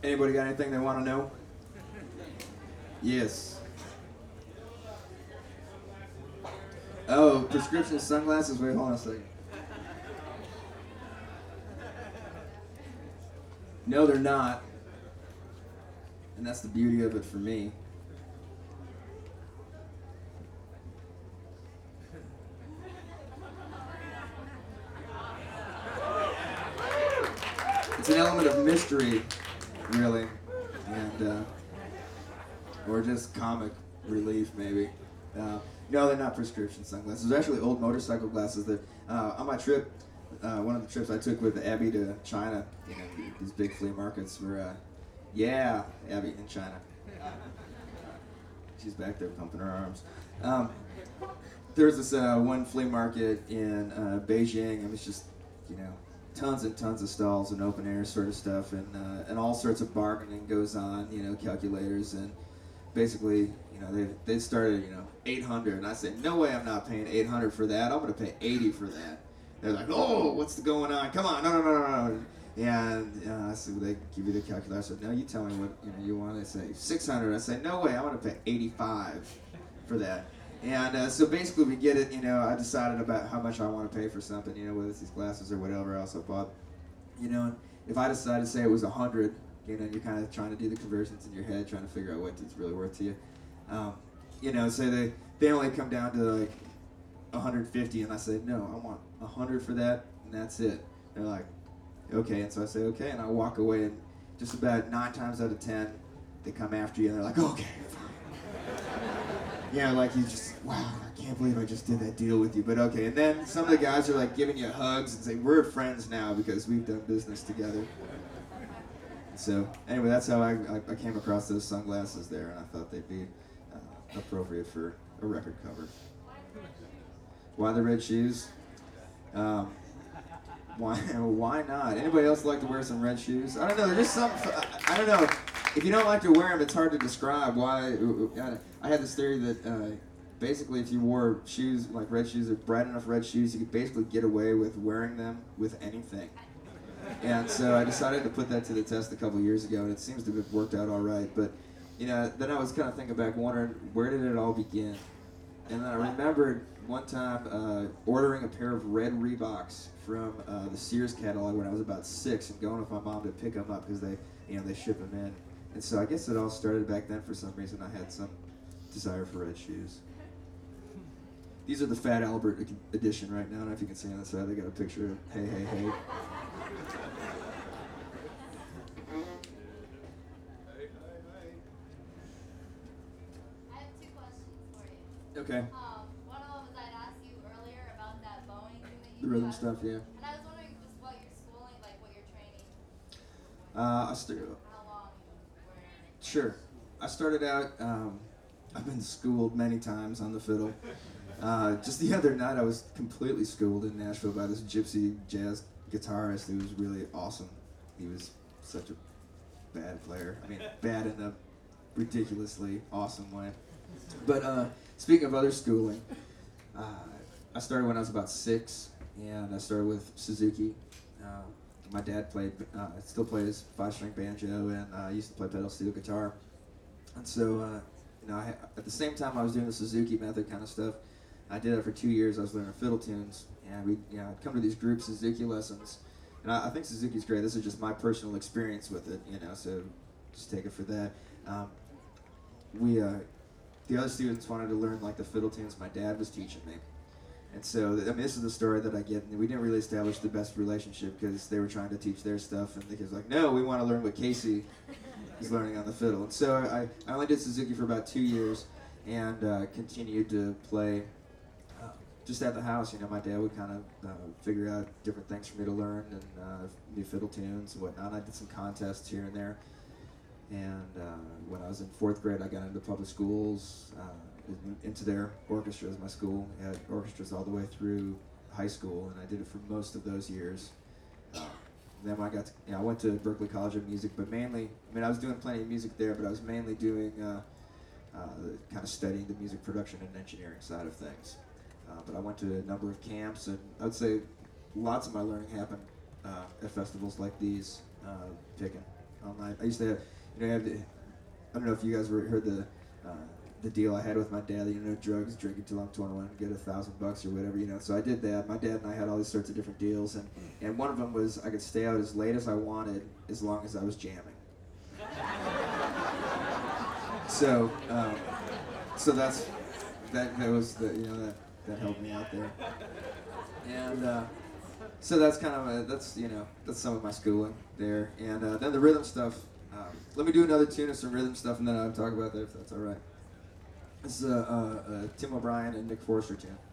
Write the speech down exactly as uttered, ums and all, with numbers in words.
Anybody got anything they want to know? Yes. Oh, prescription sunglasses? Wait, hold on a second. No, they're not. And that's the beauty of it for me. It's an element of mystery, really, and uh, or just comic relief, maybe. Uh, no, they're not prescription sunglasses. They're actually old motorcycle glasses that, uh, on my trip, uh, one of the trips I took with Abby to China, you know, these big flea markets were, uh, yeah, Abby in China. She's back there pumping her arms. Um, there was this uh, one flea market in uh, Beijing, and it was just, you know, tons and tons of stalls and open air sort of stuff, and uh, and all sorts of bargaining goes on, you know, calculators, and basically, you know, they they started, you know, eight hundred, and I said, no way, I'm not paying eight hundred for that. I'm gonna pay eighty for that. They're like, oh, what's going on? Come on, no, no, no, no, no. And uh, so they give you the calculator. I said, no, you tell me what you know you want. They say six hundred. I say, no way, I'm gonna pay eighty-five for that. And uh, so basically, we get it. You know, I decided about how much I want to pay for something. You know, whether it's these glasses or whatever else I bought. You know, if I decided to say it was a hundred, you know, you're kind of trying to do the conversions in your head, trying to figure out what it's really worth to you. Um, you know, so they they only come down to like one hundred fifty, and I say, no, I want one hundred for that, and that's it. They're like, okay, and so I say, okay, and I walk away, and just about nine times out of ten, they come after you, and they're like, okay, fine. Yeah, like you just, wow, I can't believe I just did that deal with you, but okay. And then some of the guys are like giving you hugs and saying, we're friends now because we've done business together. So anyway, that's how I, I, I came across those sunglasses there, and I thought they'd be uh, appropriate for a record cover. Why the red shoes? Um, why why not? Anybody else like to wear some red shoes? I don't know. There's just some. I, I don't know. If you don't like to wear them, it's hard to describe why. I had this theory that uh, basically, if you wore shoes like red shoes or bright enough red shoes, you could basically get away with wearing them with anything. And so I decided to put that to the test a couple years ago, and it seems to have worked out all right. But you know, then I was kind of thinking back, wondering where did it all begin? And then I remembered one time uh, ordering a pair of red Reeboks from uh, the Sears catalog when I was about six, and going with my mom to pick them up because they, you know, they ship them in. And so I guess it all started back then. For some reason, I had some desire for red shoes. These are the Fat Albert edition right now. I don't know if you can see on the side. They got a picture of Hey Hey Hey. Okay. Um, one of them was I'd asked you earlier about that Boeing thing that you The rhythm got. stuff, yeah. And I was wondering just what your schooling, like what your training, Uh, I st- how long you were. Sure. I started out, um, I've been schooled many times on the fiddle. Uh, just the other night, I was completely schooled in Nashville by this gypsy jazz guitarist who was really awesome. He was such a bad player. I mean, bad in a ridiculously awesome way. But uh, speaking of other schooling, uh, I started when I was about six, and I started with Suzuki. Uh, my dad played, uh, still plays five-string banjo, and uh, I used to play pedal steel guitar. And so, uh, you know, I, at the same time I was doing the Suzuki method kind of stuff, I did it for two years. I was learning fiddle tunes, and we, you know, I'd come to these group Suzuki lessons. And I, I think Suzuki's great. This is just my personal experience with it, you know, so just take it for that. Um, we, uh, the other students wanted to learn like the fiddle tunes my dad was teaching me. And so, I mean, this is the story that I get. And we didn't really establish the best relationship because they were trying to teach their stuff, and the kids were like, no, we want to learn what Casey is learning on the fiddle. And so I, I only did Suzuki for about two years and uh, continued to play uh, just at the house. You know, my dad would kind of uh, figure out different things for me to learn and uh, new fiddle tunes and whatnot. I did some contests here and there. And uh, when I was in fourth grade, I got into public schools, uh, into their orchestras. My school had orchestras all the way through high school, and I did it for most of those years. Uh, then when I got to, you know, I went to Berklee College of Music, but mainly, I mean, I was doing plenty of music there, but I was mainly doing uh, uh, kind of studying the music production and engineering side of things. Uh, but I went to a number of camps, and I would say lots of my learning happened uh, at festivals like these, uh, picking all night. I used to have, you know, I, have the, I don't know if you guys were, heard the uh, the deal I had with my dad. You know, drugs, drink until I'm twenty-one, and get a thousand bucks or whatever. You know, so I did that. My dad and I had all these sorts of different deals, and and one of them was I could stay out as late as I wanted as long as I was jamming. So, um, so that's that. That was the you know that that helped me out there, and uh, so that's kind of a, that's you know that's some of my schooling there, and uh, then the rhythm stuff. Um, let me do another tune of some rhythm stuff, and then I'll talk about that if that's all right. This is a uh, uh, uh, Tim O'Brien and Nick Forster tune.